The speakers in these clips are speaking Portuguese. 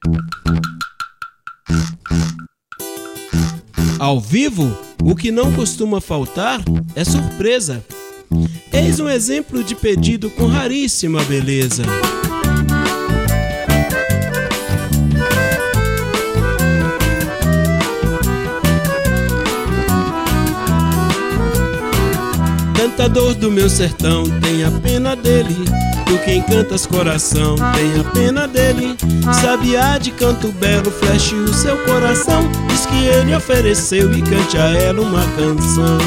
Ao vivo, o que não costuma faltar é surpresa. Eis um exemplo de pedido com raríssima beleza. Cantador do meu sertão, tenha pena dele. Tu quem cantas coração, tenha pena dele. Sabiá de canto belo, fleche o seu coração. Diz que ele ofereceu e cante a ela uma canção.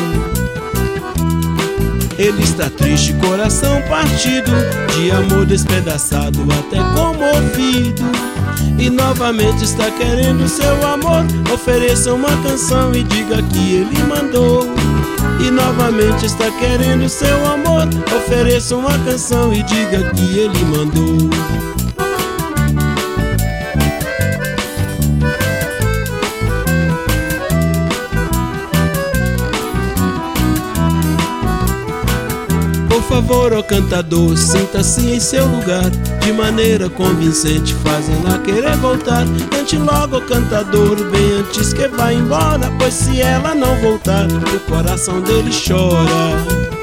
Ele está triste, coração partido, de amor despedaçado, até comovido. E novamente está querendo seu amor. Ofereça uma canção e diga que ele mandou. E novamente está querendo seu amor. Ofereça uma canção e diga que ele mandou. Por favor, ó cantador, sinta-se em seu lugar, de maneira convincente, fazendo-a querer voltar. Cante logo, ó cantador, bem antes que vá embora, pois se ela não voltar, o coração dele chora.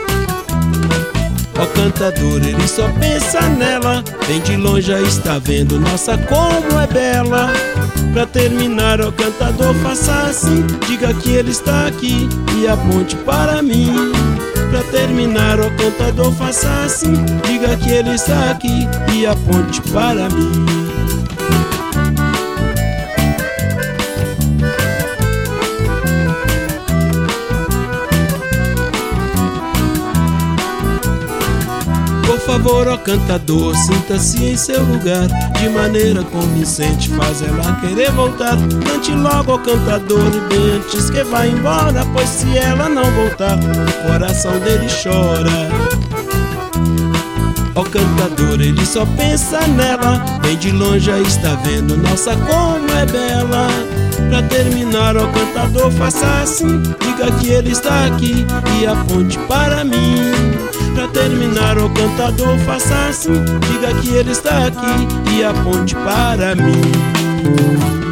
Ó cantador, ele só pensa nela, bem de longe já está vendo, nossa, como é bela. Pra terminar, ó cantador, faça assim, diga que ele está aqui e aponte para mim. Pra terminar, ó cantador, faça assim, diga que ele está aqui e aponte para mim. Por favor, ó cantador, sinta-se em seu lugar, de maneira convincente, faz ela querer voltar. Cante logo, ó cantador, bem antes que vá embora, pois se ela não voltar, o coração dele chora. Ó cantador, ele só pensa nela, bem de longe já está vendo, nossa, como é bela. Pra terminar, ó cantador, faça assim, diga que ele está aqui e aponte para mim. Pra terminar, ó cantador, faça assim, diga que ele está aqui e aponte para mim.